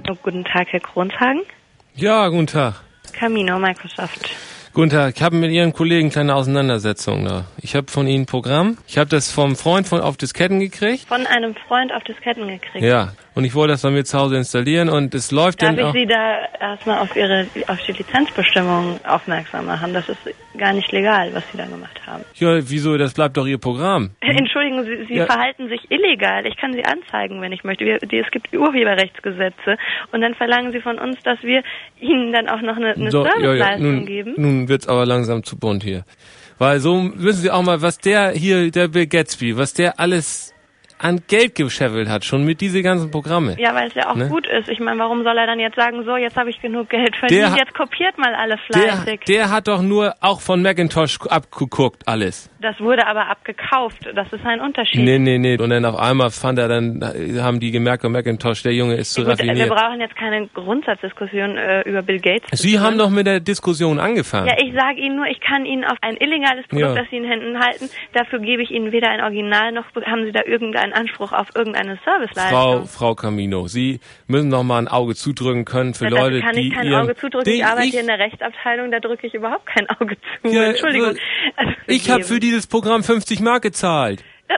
Oh, guten Tag, Herr Kronshagen. Ja, guten Tag. Camino, Microsoft. Guten Tag, ich habe mit Ihren Kollegen kleine Auseinandersetzungen da. Ich habe von Ihnen ein Programm. Ich habe das vom Freund auf Disketten gekriegt. Von einem Freund auf Disketten gekriegt? Ja, und ich wollte das bei mir zu Hause installieren und es läuft dann auch... Darf ich Sie da erstmal auf die Lizenzbestimmungen aufmerksam machen? Das ist gar nicht legal, was Sie da gemacht haben. Ja, wieso? Das bleibt doch Ihr Programm. Entschuldigen Sie, Sie verhalten sich illegal. Ich kann Sie anzeigen, wenn ich möchte. Es gibt Urheberrechtsgesetze und dann verlangen Sie von uns, dass wir Ihnen dann auch noch eine Serviceleistung geben. Nun wird's aber langsam zu bunt hier. Weil so wissen Sie auch mal, was der Bill Gatsby, was der alles an Geld gescheffelt hat, schon mit diese ganzen Programme. Ja, weil es ja auch gut ist. Ich meine, warum soll er dann jetzt sagen, so, jetzt habe ich genug Geld verdient, jetzt kopiert mal alle fleißig. Der hat doch nur auch von Macintosh abgeguckt, alles. Das wurde aber abgekauft. Das ist ein Unterschied. Nee. Und dann auf einmal haben die gemerkt, Macintosh, der Junge ist zu raffiniert. Wir brauchen jetzt keine Grundsatzdiskussion über Bill Gates. Sie haben doch mit der Diskussion angefangen. Ja, ich sage Ihnen nur, ich kann Ihnen auf ein illegales Produkt, das Sie in Händen halten, dafür gebe ich Ihnen weder ein Original, noch haben Sie da irgendeinen Anspruch auf irgendeine Serviceleistung. Frau Camino, Sie müssen noch mal ein Auge zudrücken können für Leute, die... Da kann ich kein Auge zudrücken. Ich arbeite hier in der Rechtsabteilung, da drücke ich überhaupt kein Auge zu. Ja, Entschuldigung. Ich habe für dieses Programm 50 Mark gezahlt.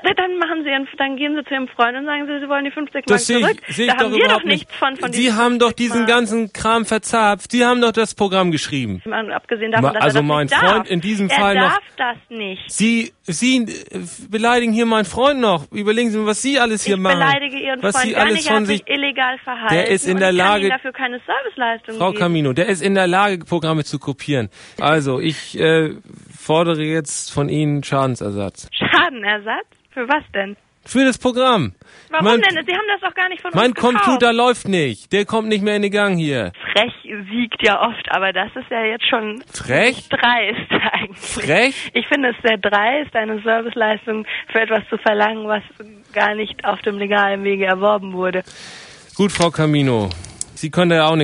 Dann gehen Sie zu Ihrem Freund und sagen Sie wollen die 50 Mark zurück. Da haben wir doch nichts von Sie haben doch diesen ganzen Kram verzapft. Sie haben doch das Programm geschrieben. Abgesehen davon, dass also er das mein nicht Freund darf. in diesem Fall noch... Er darf das nicht. Sie beleidigen hier meinen Freund noch. Überlegen Sie mal, was Sie alles hier machen. Ich beleidige Ihren Freund gar nicht, er hat sich illegal verhalten. Der ist in der Lage... Ich kann Ihnen dafür keine Serviceleistung Frau geben. Camino, der ist in der Lage, Programme zu kopieren. Also, ich fordere jetzt von Ihnen Schadensersatz. Schadenersatz? Für was denn? Für das Programm. Warum denn? Sie haben das doch gar nicht von uns gekauft. Mein Computer läuft nicht. Der kommt nicht mehr in den Gang hier. Frech siegt ja oft, aber das ist ja jetzt schon frech? Dreist eigentlich. Frech? Ich finde es sehr dreist, eine Serviceleistung für etwas zu verlangen, was gar nicht auf dem legalen Wege erworben wurde. Gut, Frau Camino. Sie können da ja auch nichts